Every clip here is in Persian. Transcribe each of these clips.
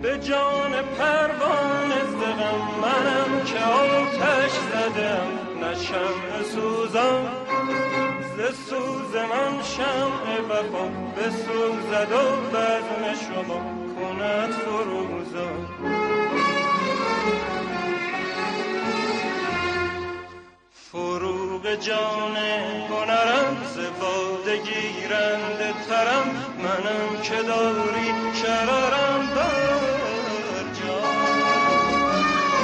به جان پروانه ز غم منم که آتش زدم نه شمع سوزان ز سوز من شمع وفا بسوزد و بزم شما کند فروزان فروغ جان هنرم ز باده گیرنده ترم منم که داری شررم بر جان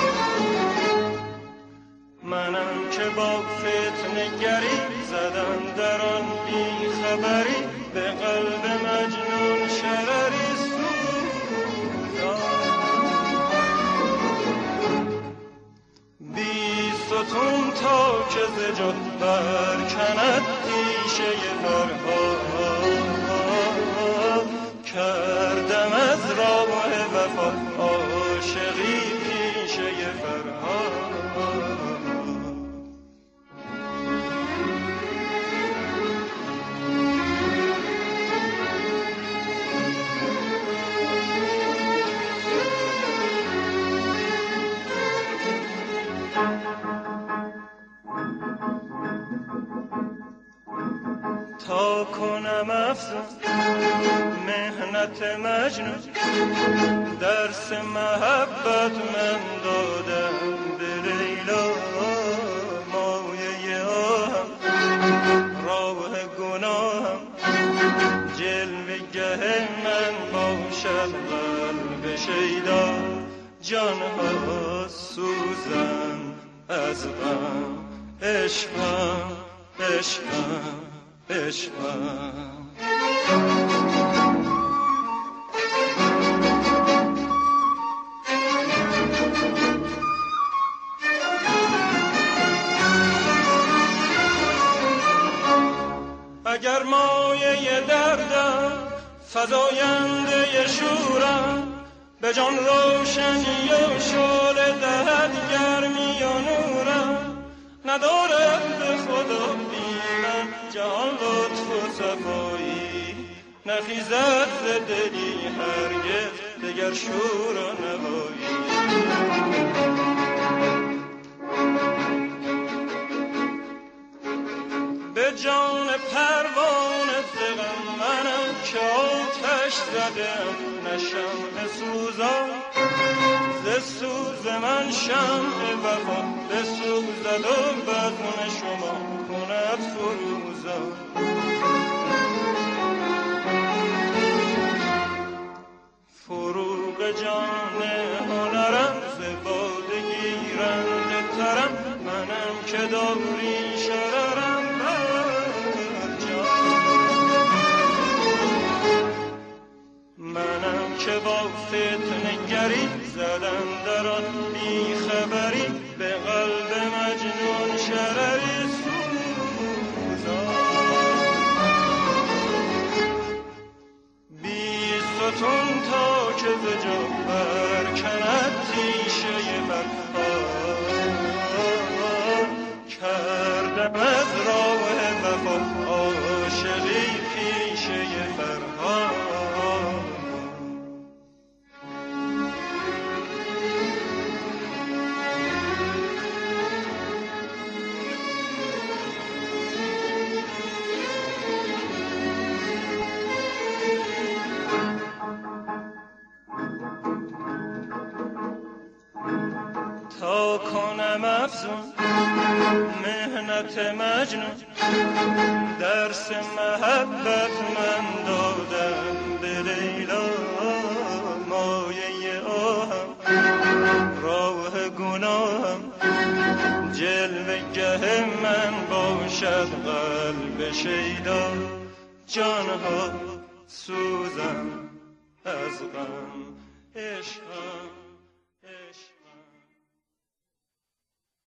منم که با فتنه گری زدم در آن بی خبری به قلب مجنون شرری سوزان بی ستون تا که ز جد برکند تیشه فرهاد کردم از راه وفا عاشقی پیشه فرهاد تا کنم افزون مهنت مجنون درس محبت من دادم به لیلا مایه آهم راه گناهم جلوه گه من باشد قلب شیدا جانها سوزن از غم عشقم عشقم عشقم اگر مایه دردم فزاینده شورم به جان روشنی و شعله دهد گرمی و نورم ندارد به خدا بی من جهان لطف و صفایی نخیزد ز دلی هرگز دگر شور و نوایی به جان پروانه ز غم منم که آتش زدم نه شمع سوزان ز سوز من شمع وفا بسوزد و بزم شما کند فروزان فروغ جان هنرم ز باده گیرنده ترم منم که داری شررم بر جان منم که با فتنه گری زدم در آن بی خبری به قلب مجنون شرری سوزان بی ستون تا که ز جا برکند تیشه فرهاد کردم از راه وفا عاشقی پیشه فرهاد تا کنم افزون مهنت مجنون درس محبت من دادم به لیلا مایه آهم راه گناهم جلوه گه من باشد قلب شیدا جانها سوزم از غم عشقم